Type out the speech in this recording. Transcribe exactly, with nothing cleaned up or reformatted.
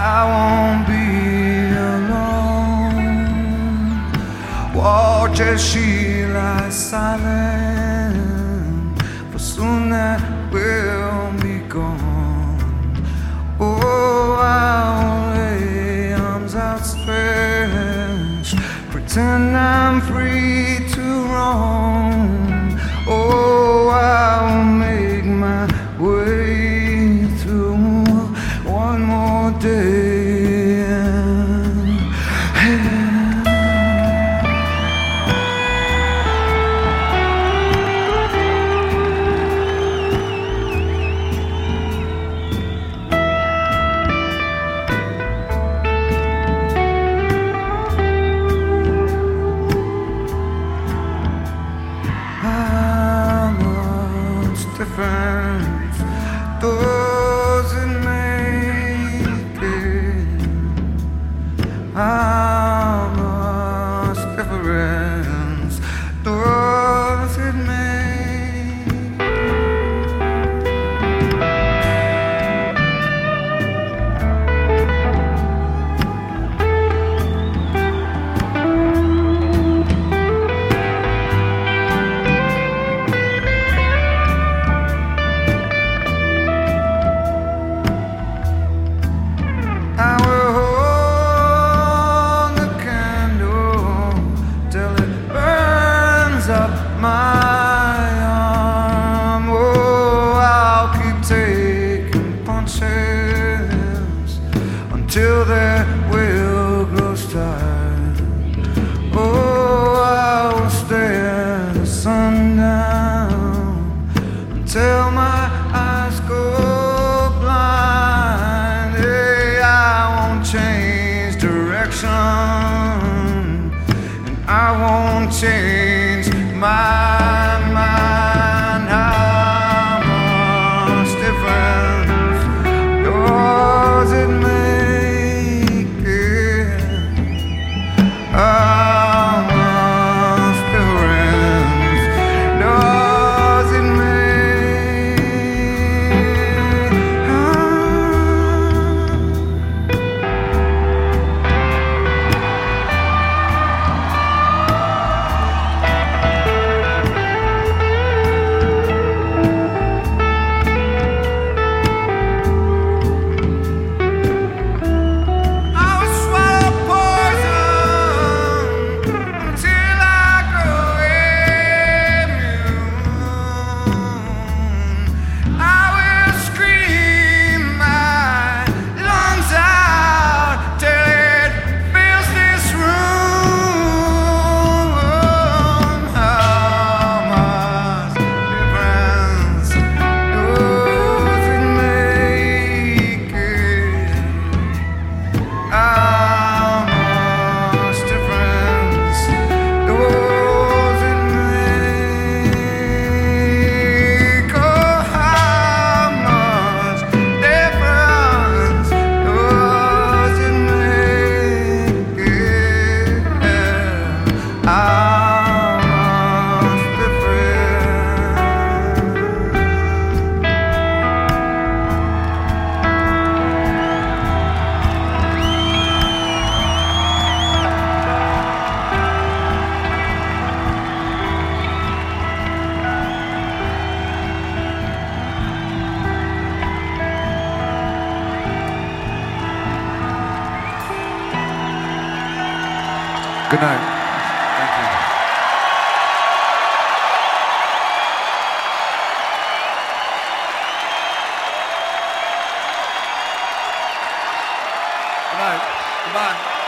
I won't be alone. Watch as she lies silent, for soon that will be gone. Oh, I'll lay arms outstretched, pretend I'm free to roam. Oh, I'll make my way through one more day. Difference does it make it? How much difference does it make? I will hold the candle till it burns up my arm. Oh, I'll keep taking punches until their will grows tired. Oh, I will stare the sun down until my eyes go blind. Change direction, and I won't change my mind. How much difference does it make it? How much difference does it make? Good night. Thank you. Good night. Goodbye.